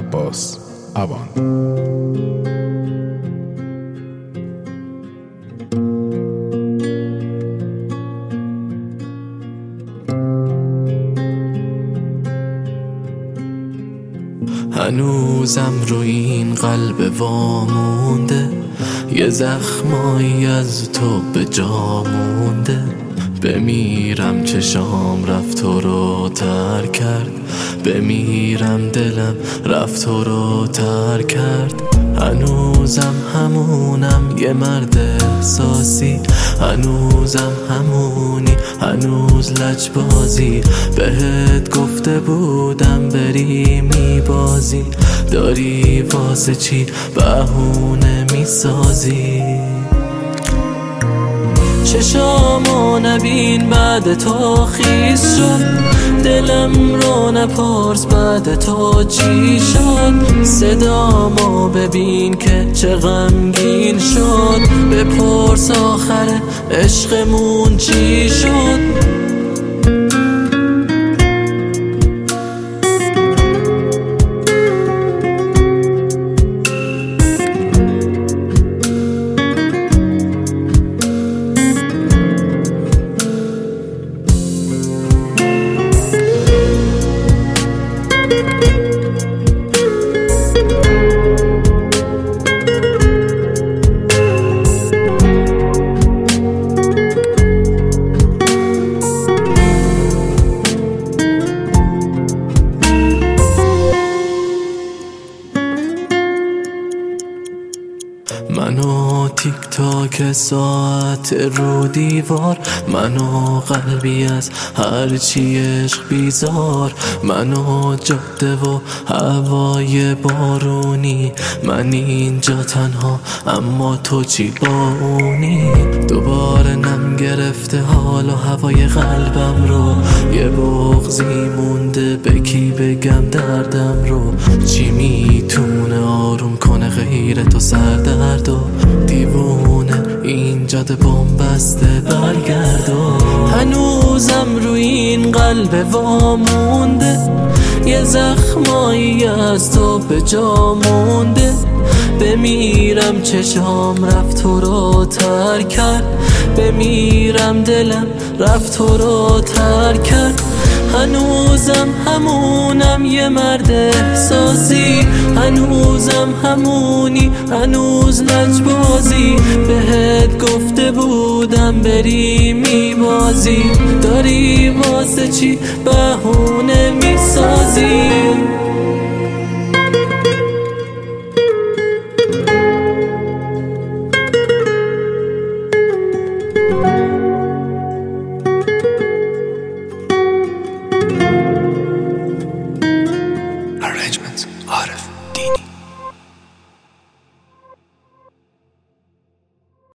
عباس اوان. هنوزم رو این قلب وامونده، یه زخمایی از تو به جا مونده. بمیرم چشام رفت تو رو ترک کرد، بمیرم دلم رفت تو رو ترک کرد. هنوزم همونم یه مرد احساسی، هنوزم همونی، هنوز لجبازی. بهت گفته بودم بری میبازی، داری واسه چی بهونه میسازی؟ چشامو نبین بعد تو خیس شد، دلم رو نپرس بعد تو چی شد. صدامو ببین که چه غمگین شد، بپرس آخر عشقمون چی شد. منو تیک تاک ساعت رو دیوار، منو قلبی از هرچی عشق بیزار. منو جاده و هوای بارونی، من اینجا تنها اما تو چی با اونی. دوباره نم گرفته حال و هوای قلبم رو، یه بغضی مونده به کی بگم دردم رو. چی میتونه آروم کنه غیر تو سردرد و دیوونه این جاده بمبسته برگرد. و هنوزم روی این قلب وامونده، یه زخمایی از تو به جا مونده. بمیرم چشام رفت تو رو ترک کرد، بمیرم دلم رفت تو رو ترک کرد. هنوزم همونم یه مرد احساسی، هنوزم همونی، هنوز لجبازی. بهت گفته بودم بری میبازی، داری واسه چی بهونه